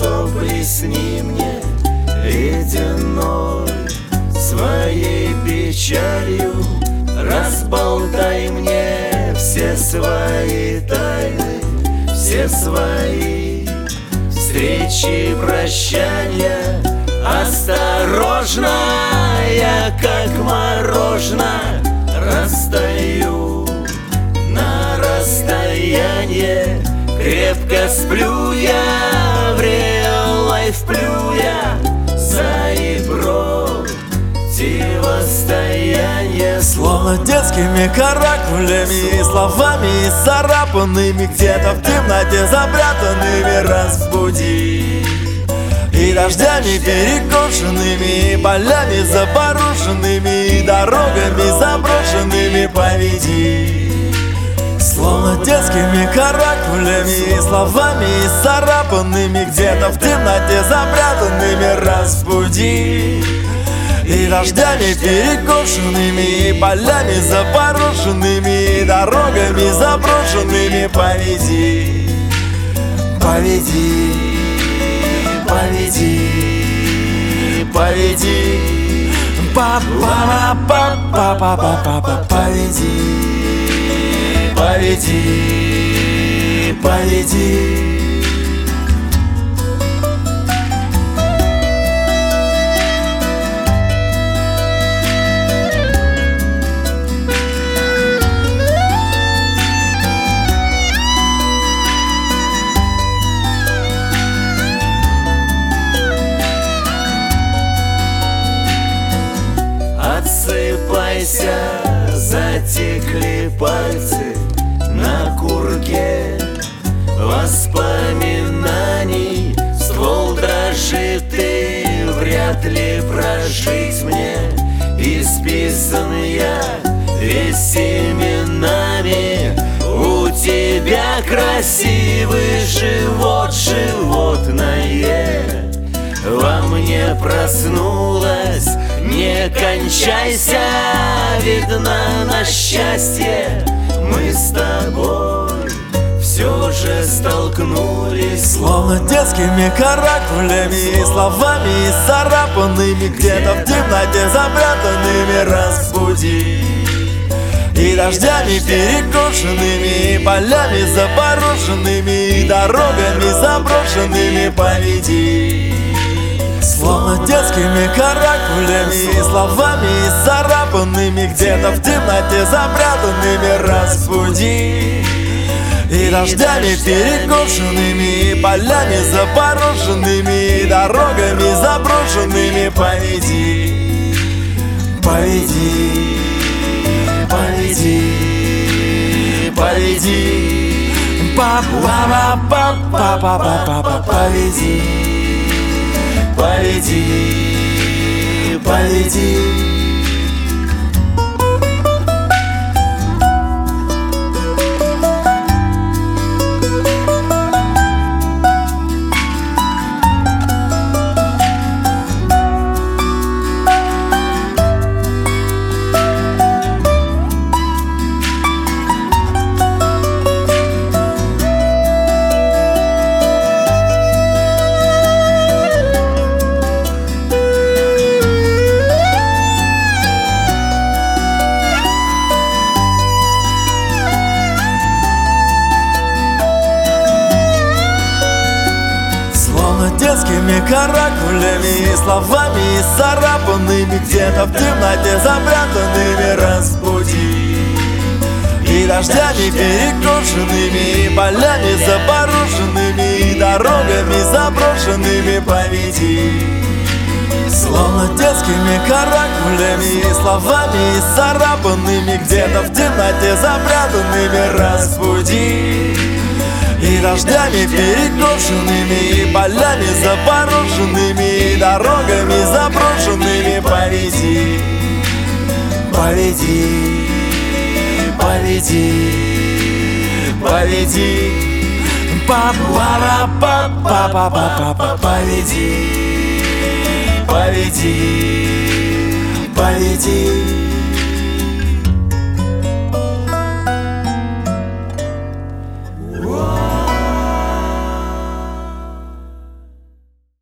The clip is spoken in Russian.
лицо плесни мне ледяной, своей печалью разболтай мне все свои тайны, все свои встречи и прощания. Осторожно, я как мороженое растаю на расстояние. Крепко сплю я, в real life плю я за и противостояние. Словно детскими каракулями и словами исцарапанными, где-то в темноте запрятанными разбуди. И дождями перекошенными, и полями запорошенными, и дорогами заброшенными поведи. Словно детскими каракулями и словами исцарапанными, где-то в темноте запрятанными разбуди. И дождями перекошенными, и полями запорошенными, и дорогами заброшенными поведи. Поведи, поведи, поведи, па-па-па-па-па-па-па-па, поведи, поведи, поведи. Отсыпайся, затекли пальцы на курке воспоминаний. Ствол дрожит, и вряд ли прожить мне. Исписан я весь именами. У тебя красивый живот, животное во мне проснулось. Не кончайся, видно, на счастье мы с тобой все же столкнулись. Словно детскими каракулями и словами исцарапанными, где-то в темноте запрятанными разбуди. И дождями перекошенными, и полями запорошенными, и дорогами заброшенными поведи. Словно детскими каракулями и словами исцарапанными, где-то в темноте запрятанными разбуди. И дождями перекошенными, и полями запорошенными, и дорогами заброшенными поведи. Поведи, поведи, поведи, па-па-па-па-па-па-па, поведи. Поведи, поведи. Детскими каракулями и словами исцарапанными, где-то в темноте запрятанными разбуди. И дождями перекошенными, и полями запорошенными, и дорогами заброшенными поведи. Словно детскими каракулями и словами исцарапанными, где-то в темноте запрятанными разбуди. И дождями перекошенными, и полями запорошенными, и дорогами заброшенными поведи. Поведи, поведи, поведи, па-па-па-па-па-па-па, поведи, поведи, поведи.